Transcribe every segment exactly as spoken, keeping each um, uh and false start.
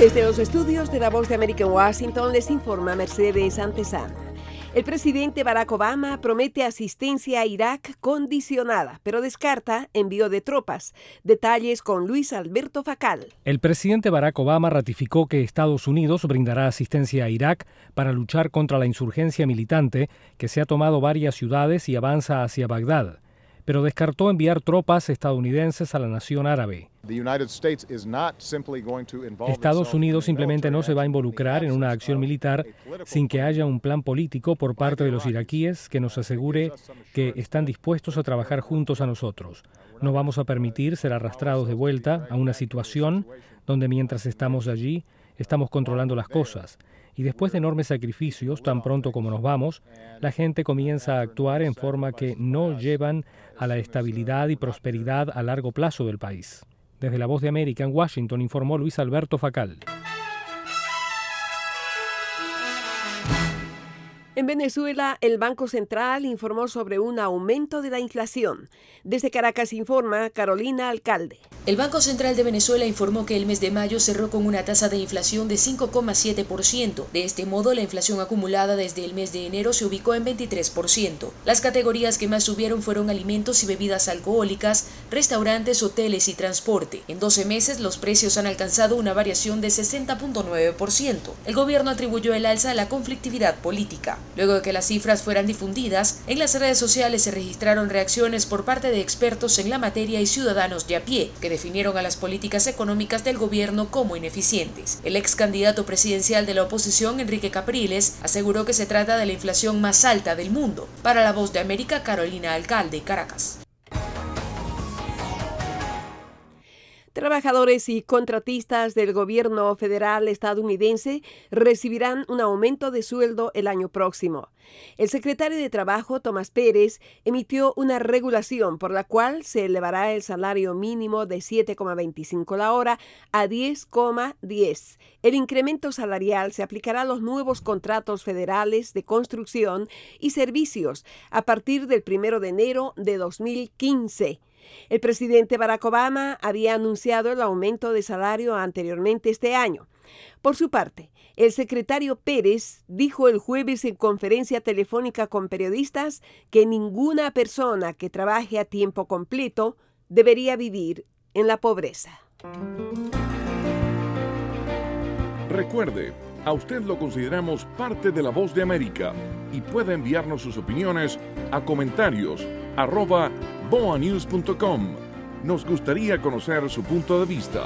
Desde los estudios de La Voz de América en Washington les informa Mercedes Antesana. El presidente Barack Obama promete asistencia a Irak condicionada, pero descarta envío de tropas. Detalles con Luis Alberto Facal. El presidente Barack Obama ratificó que Estados Unidos brindará asistencia a Irak para luchar contra la insurgencia militante que se ha tomado varias ciudades y avanza hacia Bagdad, pero descartó enviar tropas estadounidenses a la nación árabe. Estados Unidos simplemente no se va a involucrar en una acción militar sin que haya un plan político por parte de los iraquíes que nos asegure que están dispuestos a trabajar juntos a nosotros. No vamos a permitir ser arrastrados de vuelta a una situación donde mientras estamos allí estamos controlando las cosas. Y después de enormes sacrificios, tan pronto como nos vamos, la gente comienza a actuar en forma que no llevan a la estabilidad y prosperidad a largo plazo del país. Desde La Voz de América en Washington informó Luis Alberto Facal. En Venezuela, el Banco Central informó sobre un aumento de la inflación. Desde Caracas informa Carolina Alcalde. El Banco Central de Venezuela informó que el mes de mayo cerró con una tasa de inflación de cinco coma siete por ciento. De este modo, la inflación acumulada desde el mes de enero se ubicó en veintitrés por ciento. Las categorías que más subieron fueron alimentos y bebidas alcohólicas, restaurantes, hoteles y transporte. En doce meses, los precios han alcanzado una variación de sesenta punto nueve por ciento. El gobierno atribuyó el alza a la conflictividad política. Luego de que las cifras fueran difundidas, en las redes sociales se registraron reacciones por parte de expertos en la materia y ciudadanos de a pie, que definieron a las políticas económicas del gobierno como ineficientes. El ex candidato presidencial de la oposición, Enrique Capriles, aseguró que se trata de la inflación más alta del mundo. Para La Voz de América, Carolina Alcalde, Caracas. Trabajadores y contratistas del gobierno federal estadounidense recibirán un aumento de sueldo el año próximo. El secretario de Trabajo, Tomás Pérez, emitió una regulación por la cual se elevará el salario mínimo de siete coma veinticinco la hora a diez coma diez. El incremento salarial se aplicará a los nuevos contratos federales de construcción y servicios a partir del primero de enero de dos mil quince. El presidente Barack Obama había anunciado el aumento de salario anteriormente este año. Por su parte, el secretario Pérez dijo el jueves en conferencia telefónica con periodistas que ninguna persona que trabaje a tiempo completo debería vivir en la pobreza. Recuerde, a usted lo consideramos parte de La Voz de América y puede enviarnos sus opiniones a comentarios arroba boanews punto com. Nos gustaría conocer su punto de vista.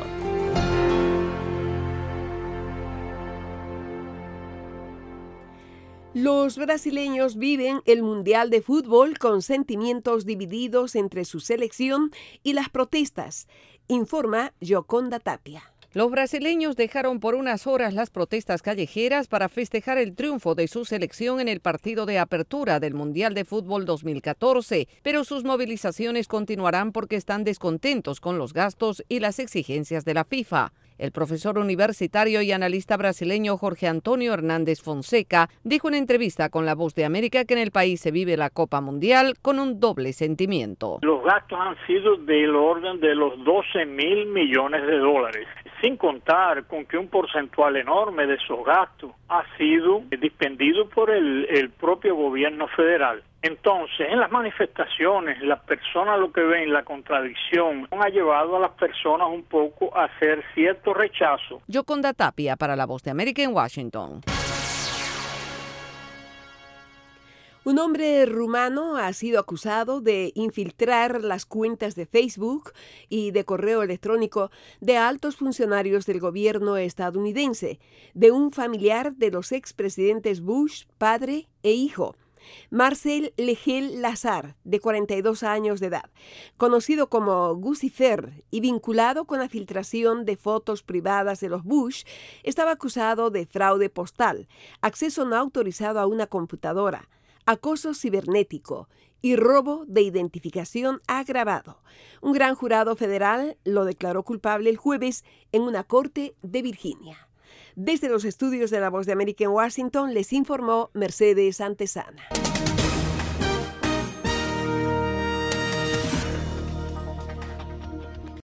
Los brasileños viven el Mundial de Fútbol con sentimientos divididos entre su selección y las protestas, informa Yoconda Tapia. Los brasileños dejaron por unas horas las protestas callejeras para festejar el triunfo de su selección en el partido de apertura del Mundial de Fútbol dos mil catorce, pero sus movilizaciones continuarán porque están descontentos con los gastos y las exigencias de la FIFA. El profesor universitario y analista brasileño Jorge Antonio Hernández Fonseca dijo en entrevista con La Voz de América que en el país se vive la Copa Mundial con un doble sentimiento. Los gastos han sido del orden de los doce mil millones de dólares, sin contar con que un porcentual enorme de esos gastos ha sido dispendido por el, el propio gobierno federal. Entonces, en las manifestaciones, las personas lo que ven, la contradicción, ha llevado a las personas un poco a hacer cierto rechazo. Yoconda Tapia para La Voz de América en Washington. Un hombre rumano ha sido acusado de infiltrar las cuentas de Facebook y de correo electrónico de altos funcionarios del gobierno estadounidense, de un familiar de los expresidentes Bush, padre e hijo. Marcel Legel Lazar, de cuarenta y dos años de edad, conocido como Guccifer y vinculado con la filtración de fotos privadas de los Bush, estaba acusado de fraude postal, acceso no autorizado a una computadora, acoso cibernético y robo de identificación agravado. Un gran jurado federal lo declaró culpable el jueves en una corte de Virginia. Desde los estudios de La Voz de América en Washington les informó Mercedes Antesana.